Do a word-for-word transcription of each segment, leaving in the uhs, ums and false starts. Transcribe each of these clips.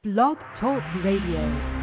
Blog Talk Radio.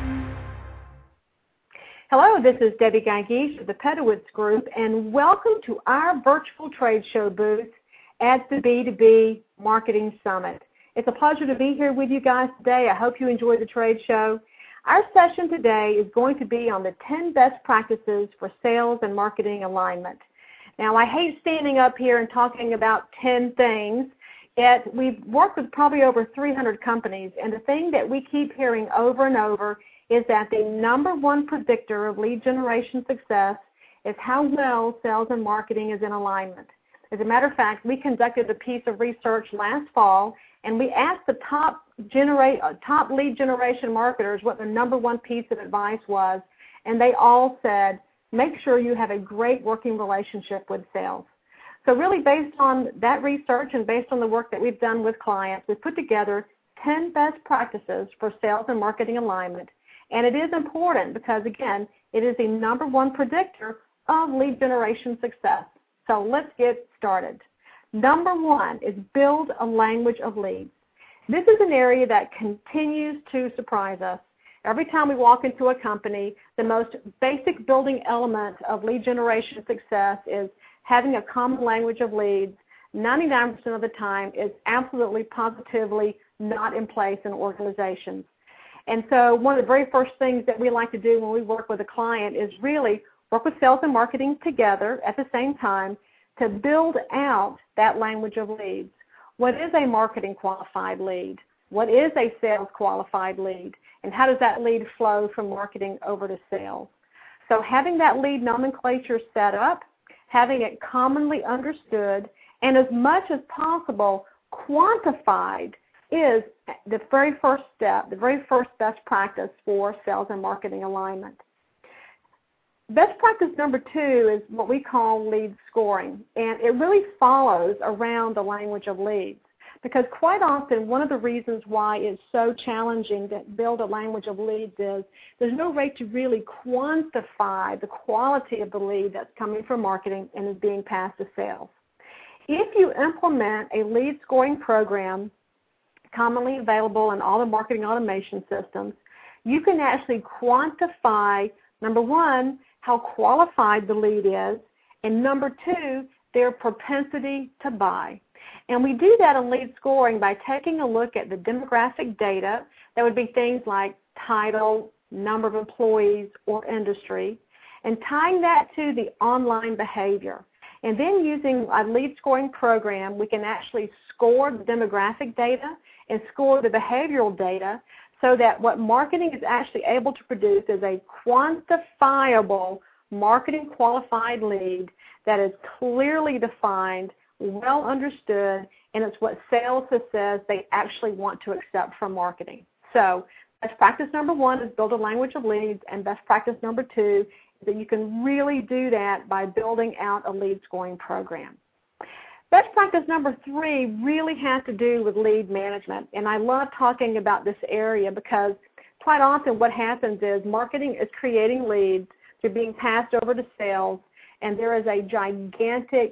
Hello, this is Debbie Geigies of the Pedowitz Group, and welcome to our virtual trade show booth at the B two B Marketing Summit. It's a pleasure to be here with you guys today. I hope you enjoy the trade show. Our session today is going to be on the ten best practices for sales and marketing alignment. Now, I hate standing up here and talking about ten things, yet we've worked with probably over three hundred companies, and the thing that we keep hearing over and over is that the number one predictor of lead generation success is how well sales and marketing is in alignment. As a matter of fact, we conducted a piece of research last fall, and we asked the top generate, uh, top lead generation marketers what the number one piece of advice was, and they all said, make sure you have a great working relationship with sales. So really based on that research and based on the work that we've done with clients, we've put together ten best practices for sales and marketing alignment. And it is important because, again, it is the number one predictor of lead generation success. So let's get started. Number one is build a language of leads. This is an area that continues to surprise us. Every time we walk into a company, the most basic building element of lead generation success is having a common language of leads. ninety-nine percent of the time is absolutely, positively not in place in organizations. And so one of the very first things that we like to do when we work with a client is really work with sales and marketing together at the same time to build out that language of leads. What is a marketing qualified lead? What is a sales qualified lead? And how does that lead flow from marketing over to sales? So having that lead nomenclature set up, having it commonly understood, and as much as possible quantified is the very first step, the very first best practice for sales and marketing alignment. Best practice number two is what we call lead scoring, and it really follows around the language of leads, because quite often one of the reasons why it's so challenging to build a language of leads is there's no way to really quantify the quality of the lead that's coming from marketing and is being passed to sales. If you implement a lead scoring program commonly available in all the marketing automation systems, you can actually quantify, number one, how qualified the lead is, and number two, their propensity to buy. And we do that in lead scoring by taking a look at the demographic data. That would be things like title, number of employees, or industry, and tying that to the online behavior. And then using a lead scoring program, we can actually score the demographic data and score the behavioral data so that what marketing is actually able to produce is a quantifiable marketing qualified lead that is clearly defined, well understood, and it's what sales says they actually want to accept from marketing. So best practice number one is build a language of leads, and best practice number two is that you can really do that by building out a lead scoring program. Best practice number three really has to do with lead management, and I love talking about this area because quite often what happens is marketing is creating leads, they're being passed over to sales, and there is a gigantic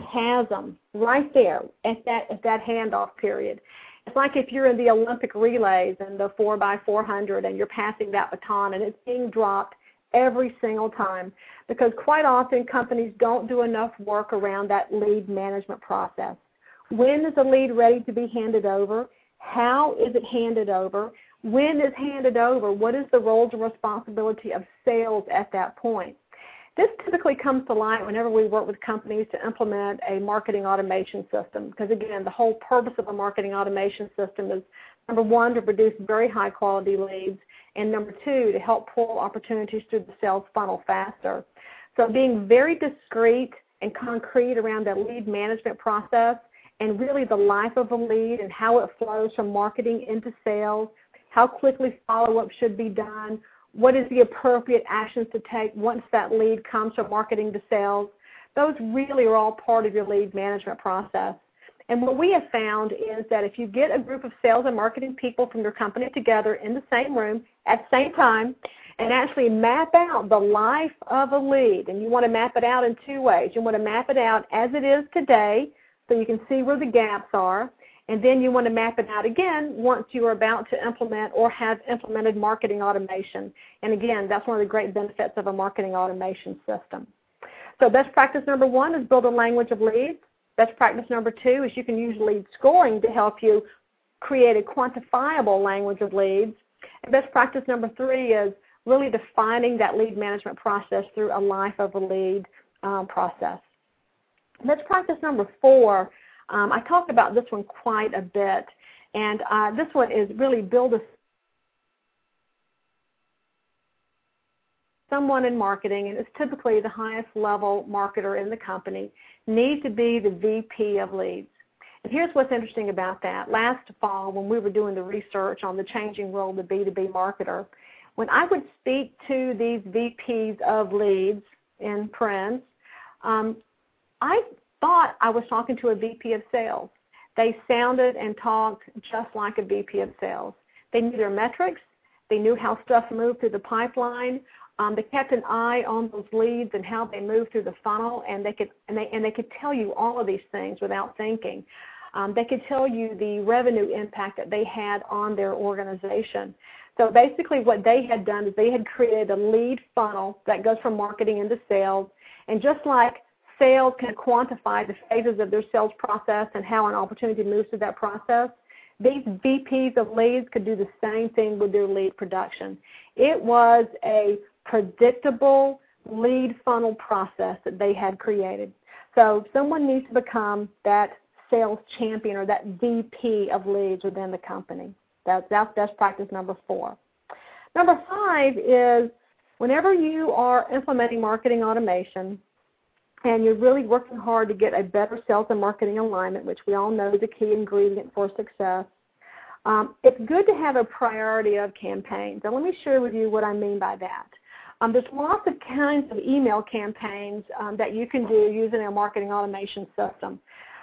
chasm right there at that, at that handoff period. It's like if you're in the Olympic relays and the four by four hundred and you're passing that baton and it's being dropped every single time, because quite often companies don't do enough work around that lead management process. When is a lead ready to be handed over? How is it handed over? When is handed over? What is the roles and responsibility of sales at that point? This typically comes to light whenever we work with companies to implement a marketing automation system, because again, the whole purpose of a marketing automation system is, number one, to produce very high quality leads, and number two, to help pull opportunities through the sales funnel faster. So being very discreet and concrete around that lead management process and really the life of a lead and how it flows from marketing into sales, how quickly follow-up should be done, what is the appropriate actions to take once that lead comes from marketing to sales, those really are all part of your lead management process. And what we have found is that if you get a group of sales and marketing people from your company together in the same room at the same time and actually map out the life of a lead, and you want to map it out in two ways. You want to map it out as it is today so you can see where the gaps are, And then you want to map it out again once you are about to implement or have implemented marketing automation. And again, that's one of the great benefits of a marketing automation system. So best practice number one is build a language of leads. Best practice number two is you can use lead scoring to help you create a quantifiable language of leads. And best practice number three is really defining that lead management process through a life of a lead um, process. Best practice number four, um, I talked about this one quite a bit, and uh, this one is really build a someone in marketing, and it's typically the highest level marketer in the company, needs to be the V P of leads. And here's what's interesting about that. Last fall, when we were doing the research on the changing role of the B two B marketer, when I would speak to these V Ps of leads in Prince, um, I thought I was talking to a V P of sales. They sounded and talked just like a V P of sales. They knew their metrics. They knew how stuff moved through the pipeline. Um, they kept an eye on those leads and how they moved through the funnel, and they could and they and they could tell you all of these things without thinking. Um, they could tell you the revenue impact that they had on their organization. So basically, what they had done is they had created a lead funnel that goes from marketing into sales, and just like sales can quantify the phases of their sales process and how an opportunity moves through that process, these V Ps of leads could do the same thing with their lead production. It was a predictable lead funnel process that they had created. So someone needs to become that sales champion or that V P of leads within the company. That's, that's best practice number four. Number five is whenever you are implementing marketing automation and you're really working hard to get a better sales and marketing alignment, which we all know is a key ingredient for success, um, it's good to have a priority of campaigns. And let me share with you what I mean by that. Um, there's lots of kinds of email campaigns um, that you can do using a marketing automation system.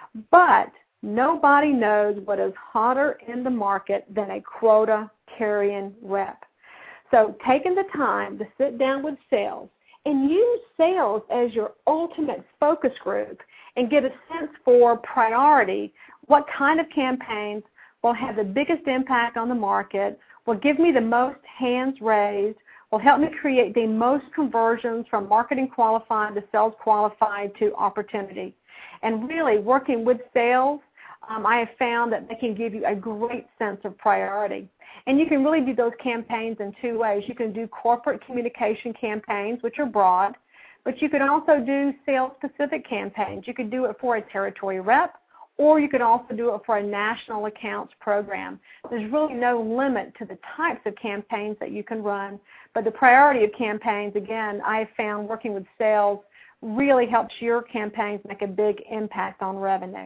But nobody knows what is hotter in the market than a quota-carrying rep. So taking the time to sit down with sales and use sales as your ultimate focus group and get a sense for priority, what kind of campaigns will have the biggest impact on the market, will give me the most hands raised, will help me create the most conversions from marketing qualified to sales qualified to opportunity. And really working with sales, um, I have found that they can give you a great sense of priority. And you can really do those campaigns in two ways. You can do corporate communication campaigns, which are broad, but you can also do sales-specific campaigns. You could do it for a territory rep, or you could also do it for a national accounts program. There's really no limit to the types of campaigns that you can run, but the priority of campaigns, again, I have found working with sales really helps your campaigns make a big impact on revenue.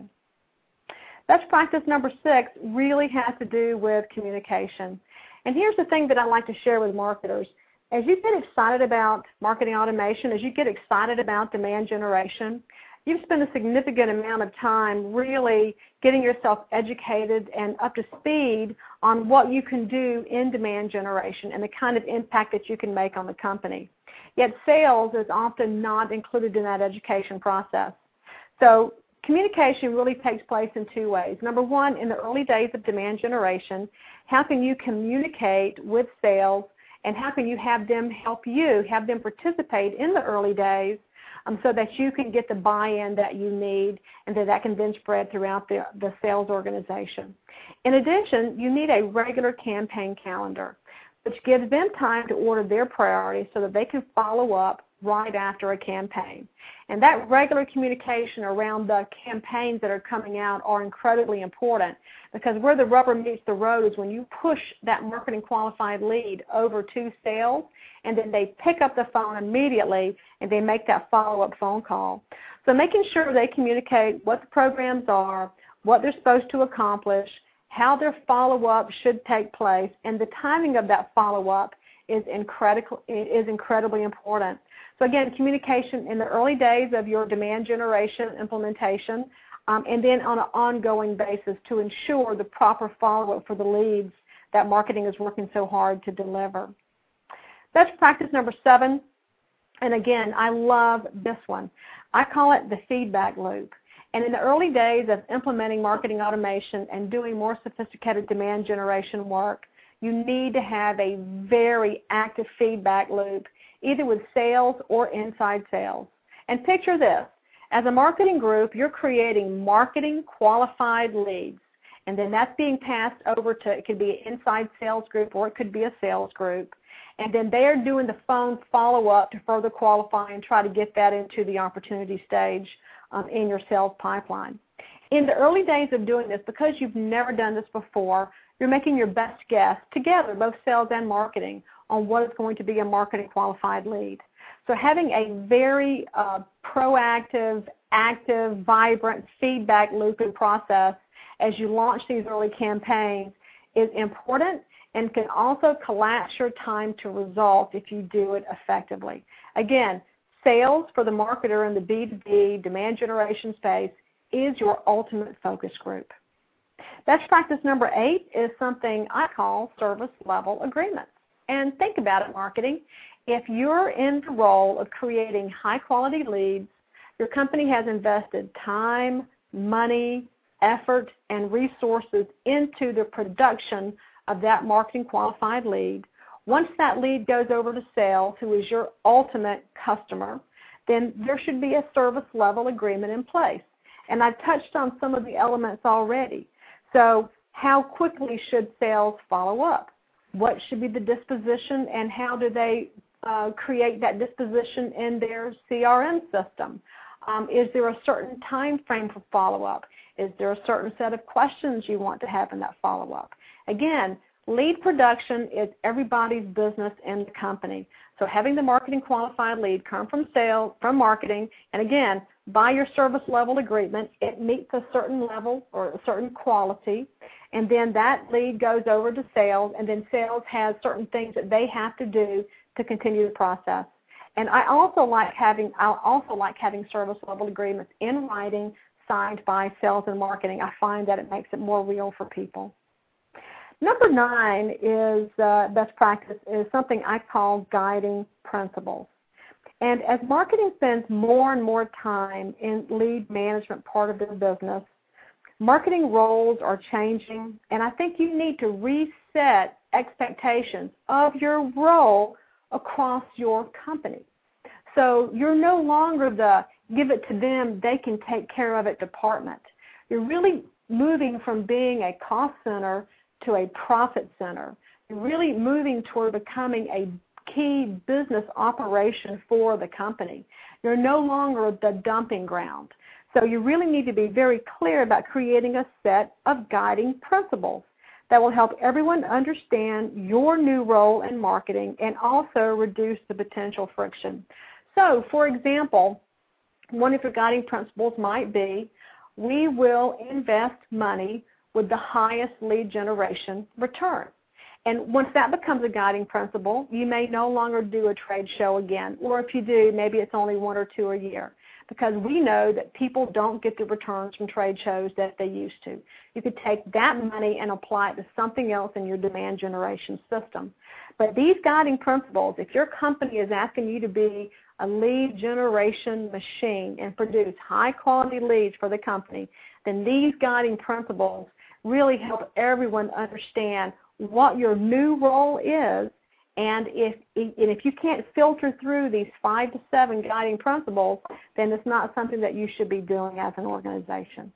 Best practice number six really has to do with communication. And here's the thing that I like to share with marketers. As you get excited about marketing automation, as you get excited about demand generation, you've spent a significant amount of time really getting yourself educated and up to speed on what you can do in demand generation and the kind of impact that you can make on the company. Yet sales is often not included in that education process. So communication really takes place in two ways. Number one, in the early days of demand generation, how can you communicate with sales and how can you have them help you, have them participate in the early days um, so that you can get the buy-in that you need and that that can then spread throughout the, the sales organization. In addition, you need a regular campaign calendar, which gives them time to order their priorities so that they can follow up right after a campaign. And that regular communication around the campaigns that are coming out are incredibly important because where the rubber meets the road is when you push that marketing qualified lead over to sales and then they pick up the phone immediately and they make that follow-up phone call. So making sure they communicate what the programs are, what they're supposed to accomplish, how their follow-up should take place, and the timing of that follow-up is, incredible, is incredibly important. So again, communication in the early days of your demand generation implementation, um, and then on an ongoing basis to ensure the proper follow-up for the leads that marketing is working so hard to deliver. Best practice number seven, and again, I love this one. I call it the feedback loop. And in the early days of implementing marketing automation and doing more sophisticated demand generation work, you need to have a very active feedback loop, either with sales or inside sales. And picture this. As a marketing group, you're creating marketing qualified leads, and then that's being passed over to, it could be an inside sales group or it could be a sales group. And then they are doing the phone follow-up to further qualify and try to get that into the opportunity stage um, in your sales pipeline. In the early days of doing this, because you've never done this before, you're making your best guess together, both sales and marketing, on what is going to be a marketing qualified lead. So having a very uh, proactive, active, vibrant feedback loop and process as you launch these early campaigns is important and can also collapse your time to result if you do it effectively. Again, sales for the marketer in the B two B demand generation space is your ultimate focus group. Best practice number eight is something I call service level agreements. And think about it, marketing. If you're in the role of creating high-quality leads, your company has invested time, money, effort, and resources into the production of that marketing qualified lead. Once that lead goes over to sales, who is your ultimate customer, then there should be a service level agreement in place. And I've touched on some of the elements already. So how quickly should sales follow up? What should be the disposition, and how do they uh, create that disposition in their C R M system? Um, is there a certain time frame for follow-up? Is there a certain set of questions you want to have in that follow-up? Again, lead production is everybody's business in the company. So having the marketing qualified lead come from sales, from marketing, and again, by your service level agreement, it meets a certain level or a certain quality, and then that lead goes over to sales, and then sales has certain things that they have to do to continue the process. And I also like having I also like having service level agreements in writing, signed by sales and marketing. I find that it makes it more real for people. Number nine is uh, best practice is something I call guiding principles. And as marketing spends more and more time in lead management part of their business, marketing roles are changing, and I think you need to reset expectations of your role across your company. So you're no longer the give it to them, they can take care of it department. You're really moving from being a cost center to a profit center. You're really moving toward becoming a key business operation for the company. You're no longer the dumping ground. So you really need to be very clear about creating a set of guiding principles that will help everyone understand your new role in marketing and also reduce the potential friction. So, for example, one of your guiding principles might be, we will invest money with the highest lead generation return. And once that becomes a guiding principle, you may no longer do a trade show again. Or if you do, maybe it's only one or two a year. Because we know that people don't get the returns from trade shows that they used to. You could take that money and apply it to something else in your demand generation system. But these guiding principles, if your company is asking you to be a lead generation machine and produce high-quality leads for the company, then these guiding principles really help everyone understand what your new role is, and if, and if you can't filter through these five to seven guiding principles, then it's not something that you should be doing as an organization.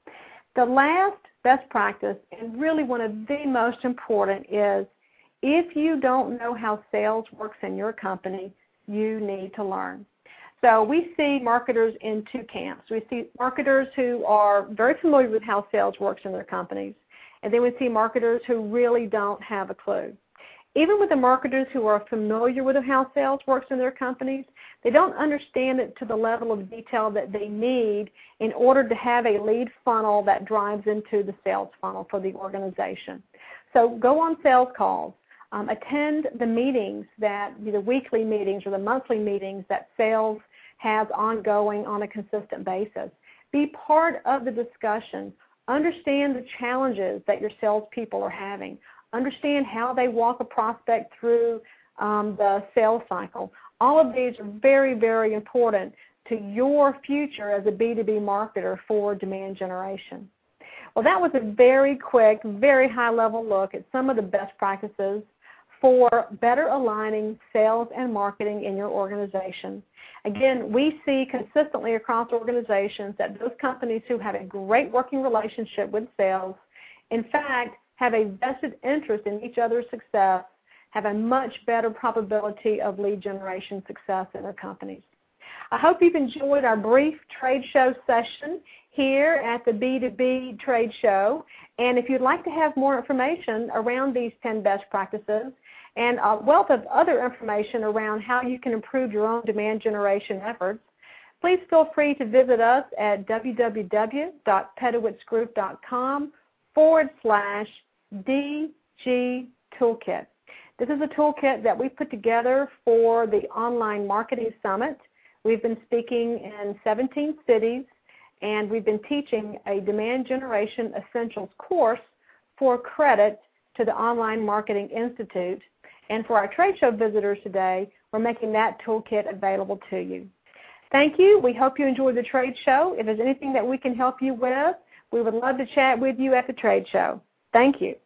The last best practice, and really one of the most important, is if you don't know how sales works in your company, you need to learn. So we see marketers in two camps. We see marketers who are very familiar with how sales works in their companies, and then we see marketers who really don't have a clue. Even with the marketers who are familiar with how sales works in their companies, they don't understand it to the level of detail that they need in order to have a lead funnel that drives into the sales funnel for the organization. So go on sales calls. Um, attend the meetings, that the weekly meetings or the monthly meetings that sales has ongoing on a consistent basis. Be part of the discussion. Understand the challenges that your salespeople are having. Understand how they walk a prospect through um, the sales cycle. All of these are very, very important to your future as a B two B marketer for demand generation. Well, that was a very quick, very high-level look at some of the best practices for better aligning sales and marketing in your organization. Again, we see consistently across organizations that those companies who have a great working relationship with sales, in fact, have a vested interest in each other's success, have a much better probability of lead generation success in their companies. I hope you've enjoyed our brief trade show session here at the B two B Trade Show. And if you'd like to have more information around these ten best practices and a wealth of other information around how you can improve your own demand generation efforts, please feel free to visit us at www.pedowitzgroup.com forward slash DG Toolkit. This is a toolkit that we put together for the Online Marketing Summit. We've been speaking in seventeen cities, and we've been teaching a Demand Generation Essentials course for credit to the Online Marketing Institute. And for our trade show visitors today, we're making that toolkit available to you. Thank you. We hope you enjoyed the trade show. If there's anything that we can help you with, we would love to chat with you at the trade show. Thank you.